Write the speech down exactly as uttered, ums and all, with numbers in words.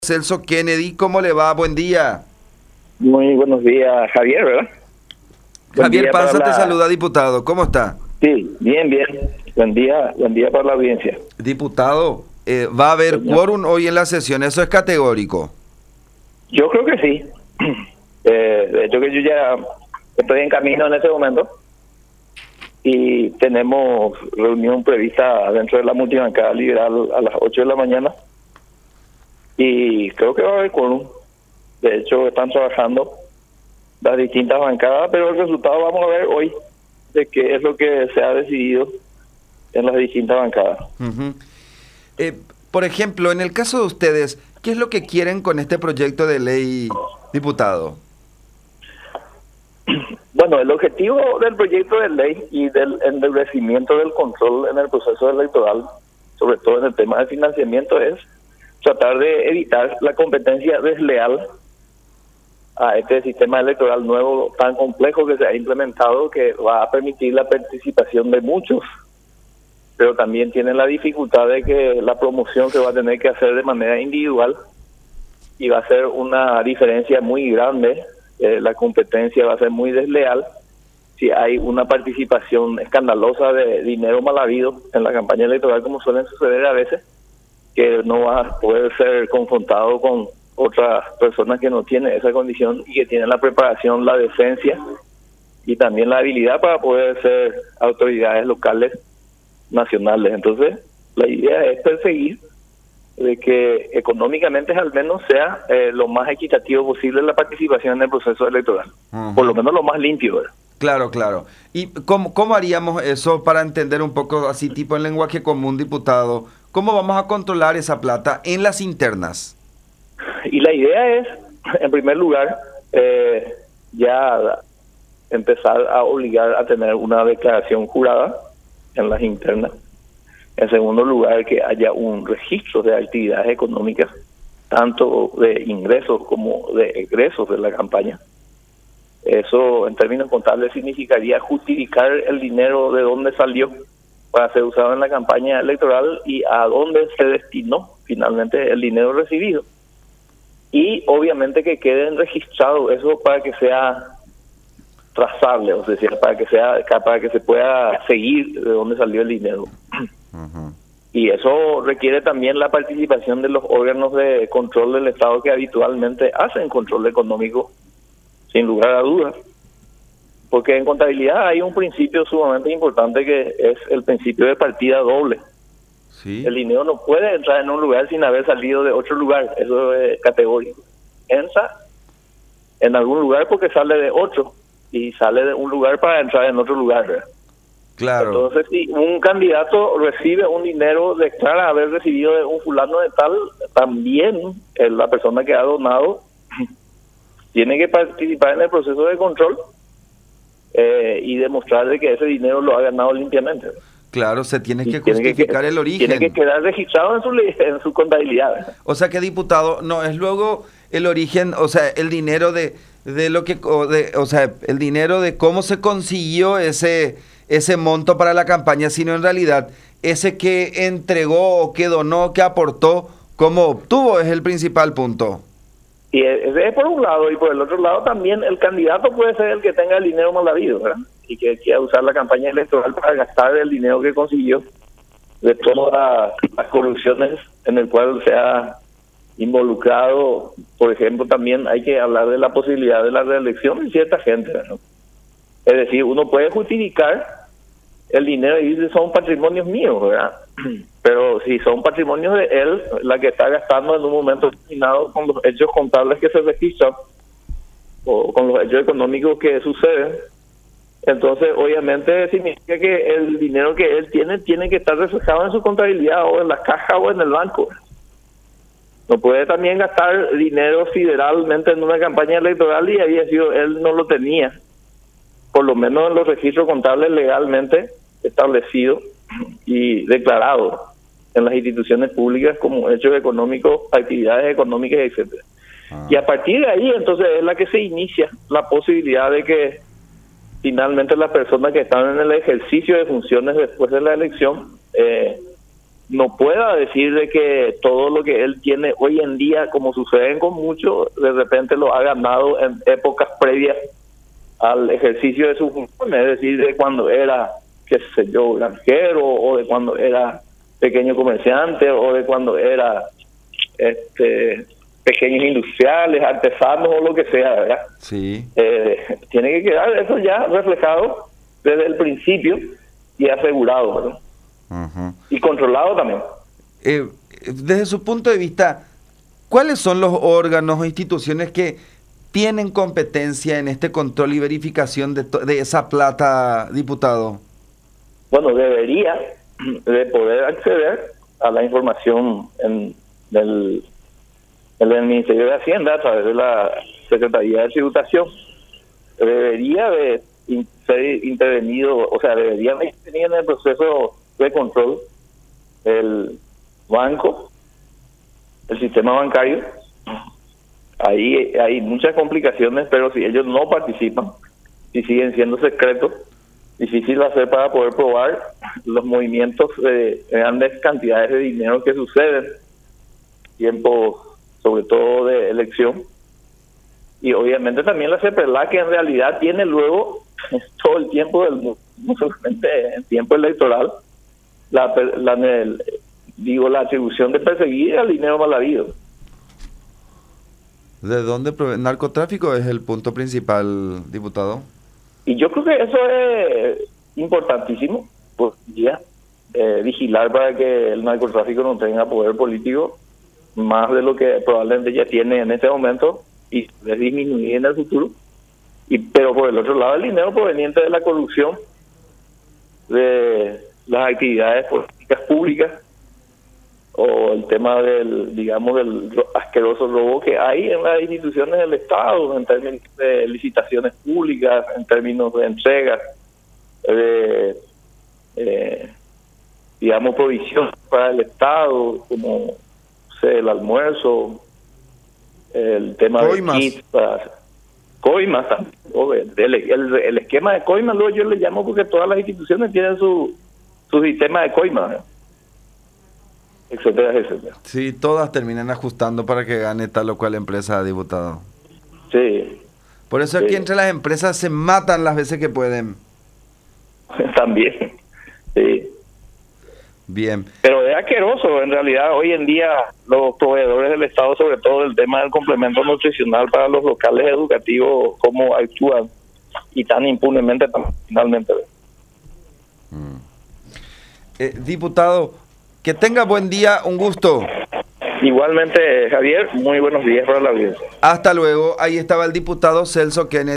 Celso Kennedy, ¿cómo le va? Buen día. Muy buenos días, Javier, ¿verdad? Buen Javier día Panza para te la- saluda, diputado. ¿Cómo está? Sí, bien, bien. Buen día, buen día para la audiencia. Diputado, eh, va a haber Señor. quórum hoy en la sesión, eso es categórico. Yo creo que sí. Eh, de hecho que yo ya estoy en camino en este momento y tenemos reunión prevista dentro de la multibancada liberal a las ocho de la mañana y creo que va a haber quórum. De hecho están trabajando las distintas bancadas, pero el resultado vamos a ver hoy de qué es lo que se ha decidido en las distintas bancadas. Ujú. Eh, por ejemplo, en el caso de ustedes, ¿qué es lo que quieren con este proyecto de ley, diputado? Bueno, el objetivo del proyecto de ley y del endurecimiento del control en el proceso electoral, sobre todo en el tema de financiamiento, es tratar de evitar la competencia desleal a este sistema electoral nuevo tan complejo que se ha implementado, que va a permitir la participación de muchos, pero también tiene la dificultad de que la promoción se va a tener que hacer de manera individual y va a ser una diferencia muy grande. Eh, la competencia va a ser muy desleal si hay una participación escandalosa de dinero mal habido en la campaña electoral, como suelen suceder a veces, que no va a poder ser confrontado con otras personas que no tienen esa condición y que tienen la preparación, la decencia y también la habilidad para poder ser autoridades locales, nacionales. Entonces, la idea es perseguir de que económicamente al menos sea eh, lo más equitativo posible la participación en el proceso electoral, Ujú. por lo menos lo más limpio, ¿verdad? Claro, claro. ¿Y cómo, cómo haríamos eso para entender un poco así, tipo en lenguaje común, diputado? ¿Cómo vamos a controlar esa plata en las internas? Y la idea es, en primer lugar, eh, ya empezar a obligar a tener una declaración jurada en las internas. En segundo lugar, que haya un registro de actividades económicas, tanto de ingresos como de egresos de la campaña. Eso, en términos contables, significaría justificar el dinero de dónde salió para ser usado en la campaña electoral y a dónde se destinó finalmente el dinero recibido. Y obviamente que queden registrados eso para que sea trazable, o sea, para que sea para que se pueda seguir de dónde salió el dinero. Ujú. Y eso requiere también la participación de los órganos de control del Estado que habitualmente hacen control económico, sin lugar a dudas. Porque en contabilidad hay un principio sumamente importante que es el principio de partida doble. Sí. El dinero no puede entrar en un lugar sin haber salido de otro lugar, eso es categórico. Entra en algún lugar porque sale de otro y sale de un lugar para entrar en otro lugar, ¿verdad? Claro. Entonces, si un candidato recibe un dinero, declara haber recibido de un fulano de tal, también eh, la persona que ha donado tiene que participar en el proceso de control eh, y demostrar de que ese dinero lo ha ganado limpiamente. Claro, se tiene Y que tiene que justificar que- el origen. Tiene que quedar registrado en su, li- en su contabilidad, ¿verdad? O sea que, diputado, no es luego el origen, o sea, el dinero de, de lo que, o, de, o sea, el dinero de cómo se consiguió ese, ese monto para la campaña, sino en realidad ese que entregó o que donó, que aportó, cómo obtuvo, es el principal punto. Y ese es por un lado, y por el otro lado también el candidato puede ser el que tenga el dinero mal habido, ¿verdad? Y que quiera usar la campaña electoral para gastar el dinero que consiguió de todas las, las corrupciones en el cual se ha involucrado. Por ejemplo, también hay que hablar de la posibilidad de la reelección de cierta gente, ¿no? Es decir, uno puede justificar el dinero y dice son patrimonios míos, ¿verdad? Pero si son patrimonios de él, la que está gastando en un momento determinado con los hechos contables que se registran o con los hechos económicos que suceden, entonces obviamente significa que el dinero que él tiene tiene que estar reflejado en su contabilidad o en la caja o en el banco. No puede también gastar dinero federalmente en una campaña electoral y había sido él no lo tenía, por lo menos en los registros contables legalmente establecidos y declarados en las instituciones públicas como hechos económicos, actividades económicas, etcétera. Ah. Y a partir de ahí entonces es la que se inicia la posibilidad de que finalmente las personas que están en el ejercicio de funciones después de la elección eh, no pueda decir de que todo lo que él tiene hoy en día, como sucede con muchos, de repente lo ha ganado en épocas previas al ejercicio de su función, es decir, de cuando era, qué sé yo, granjero, o de cuando era pequeño comerciante, o de cuando era este pequeños industriales, artesanos o lo que sea, ¿verdad? Sí. Eh, tiene que quedar eso ya reflejado desde el principio y asegurado, ¿verdad? Uh-huh. Y controlado también. Eh, desde su punto de vista, ¿cuáles son los órganos o instituciones que tienen competencia en este control y verificación de, de esa plata, diputado? Bueno, debería de poder acceder a la información en el, en el Ministerio de Hacienda a través de la Secretaría de Tributación. Debería de in, ser intervenido, o sea, deberían de intervenir en el proceso de control el banco, el sistema bancario. Ahí hay muchas complicaciones, pero si ellos no participan, si siguen siendo secretos, difícil hacer para poder probar los movimientos de grandes cantidades de dinero que suceden, tiempo sobre todo de elección. Y obviamente también la CEPRELAC, que en realidad tiene luego todo el tiempo del mundo, no solamente el tiempo electoral, la, la el, digo la atribución de perseguir al dinero mal habido. ¿De dónde proviene? ¿Narcotráfico es el punto principal, diputado? Y yo creo que eso es importantísimo, pues ya, eh, vigilar para que el narcotráfico no tenga poder político más de lo que probablemente ya tiene en este momento y de disminuir en el futuro. Y pero por el otro lado, el dinero proveniente de la corrupción, de las actividades políticas públicas, o el tema del, digamos, del asqueroso robo que hay en las instituciones del Estado, en términos de licitaciones públicas, en términos de entregas, de, eh, digamos, provisiones para el Estado, como, no sé, el almuerzo, el tema coimas. de kits, para, coimas también, o el, el, el, el esquema de coimas, luego yo le llamo porque todas las instituciones tienen su, su sistema de coimas, ¿eh? etcétera, etcétera. Sí, todas terminan ajustando para que gane tal o cual empresa, diputado. Sí. Por eso sí. aquí entre las empresas se matan las veces que pueden. También, sí. Bien. Pero es asqueroso, en realidad, hoy en día los proveedores del Estado, sobre todo el tema del complemento nutricional para los locales educativos, cómo actúan y tan impunemente finalmente. Mm. Eh, diputado, que tenga buen día, un gusto. Igualmente, Javier, muy buenos días para la audiencia. Hasta luego. Ahí estaba el diputado Celso Kennedy.